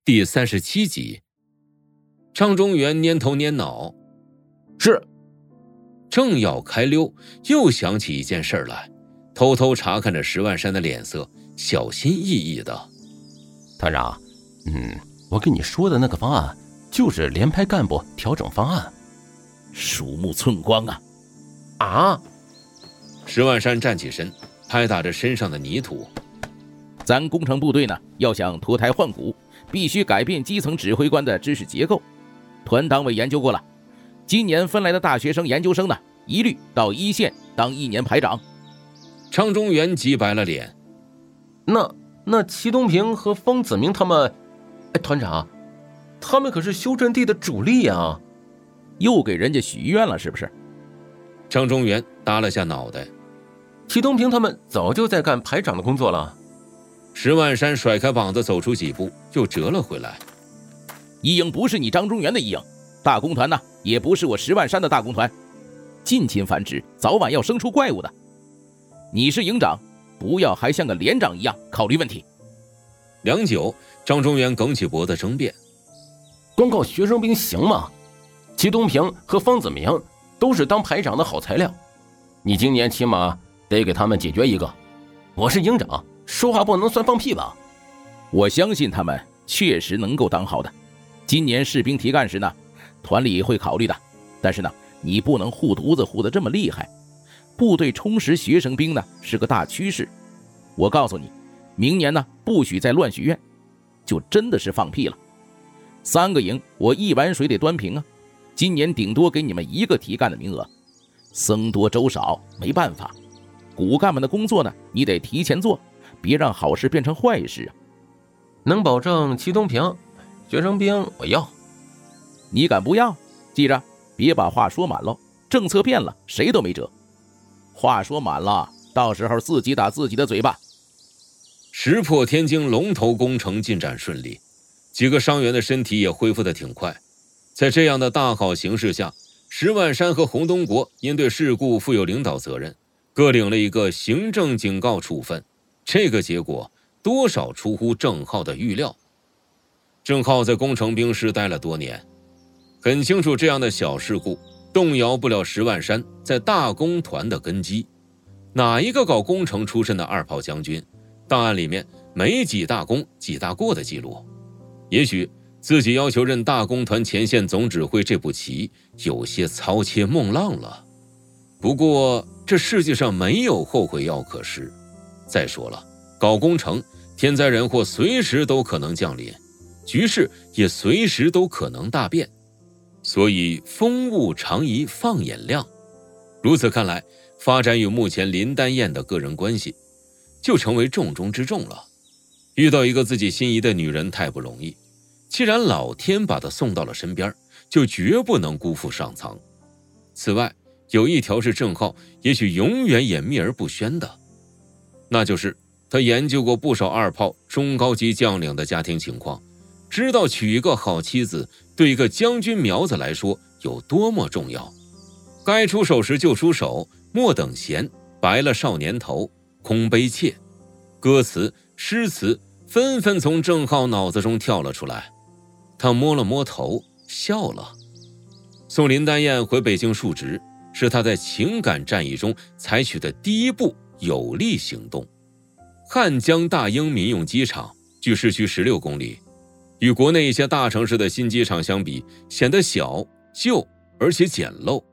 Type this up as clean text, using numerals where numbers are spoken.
第37集。张中原蔫头蔫脑， 是。 正要开溜，又想起一件事来，偷偷查看着石万山的脸色，小心翼翼的。 团长，我跟你说的那个方案就是连排干部调整方案。 鼠目寸光啊！ 啊！ 石万山站起身，拍打着身上的泥土。 咱工程部队呢，要想脱胎换骨，必须改变基层指挥官的知识结构。团党委研究过了，今年分来的大学生、研究生呢，一律到一线当1年排长。 张中原急白了脸。 那祁东平和方子明他们，团长，他们可是修阵地的主力啊！ 又给人家许愿了是不是？ 张中原耷了下脑袋。 祁东平他们早就在干排长的工作了。 石万山甩开膀子走出几步，又折了回来。 一营不是你张中原的一营，大工团呢，也不是我石万山的大工团。近亲繁殖，早晚要生出怪物的。你是营长，不要还像个连长一样考虑问题。 良久，张中原梗起脖子争辩： 光靠学生兵行吗？祁东平和方子明都是当排长的好材料，你今年起码得给他们解决一个。我是营长，说话不能算放屁吧？ 我相信他们确实能够当好的。今年士兵提干时呢，团里会考虑的，但是呢，你不能护犊子护得这么厉害。部队充实学生兵呢是个大趋势。我告诉你，明年呢不许再乱许愿，就真的是放屁了。3个营我一碗水得端平啊，今年顶多给你们1个提干的名额，僧多粥少，没办法。骨干们的工作呢，你得提前做，别让好事变成坏事啊。 能保证祁东平学生兵我要。 你敢不要？记着，别把话说满了，政策变了，谁都没辙。话说满了，到时候自己打自己的嘴巴。 石破天惊龙头工程进展顺利，几个伤员的身体也恢复得挺快。在这样的大好形势下，石万山和洪东国因对事故负有领导责任，各领了一个行政警告处分。这个结果多少出乎郑浩的预料。郑浩在工程兵师待了多年，很清楚这样的小事故动摇不了石万山在大工团的根基。哪一个搞工程出身的2炮将军，档案里面没几大功几大过的记录？也许自己要求任大工团前线总指挥这步棋有些操切梦浪了。不过这世界上没有后悔药可食。再说了，搞工程天灾人祸随时都可能降临，局势也随时都可能大变，所以风物长宜放眼量。如此看来，发展与目前林丹燕的个人关系就成为重中之重了。遇到一个自己心仪的女人太不容易，既然老天把她送到了身边，就绝不能辜负上苍。此外，有一条是郑浩也许永远也秘而不宣的，那就是他研究过不少2炮中高级将领的家庭情况，知道娶一个好妻子对一个将军苗子来说有多么重要。该出手时就出手，莫等闲，白了少年头，空悲切。歌词诗词纷纷从郑浩脑子中跳了出来。他摸了摸头，笑了。送林丹燕回北京述职，是他在情感战役中采取的第一步有力行动。汉江大英民用机场距市区16公里，与国内一些大城市的新机场相比，显得小、旧而且简陋。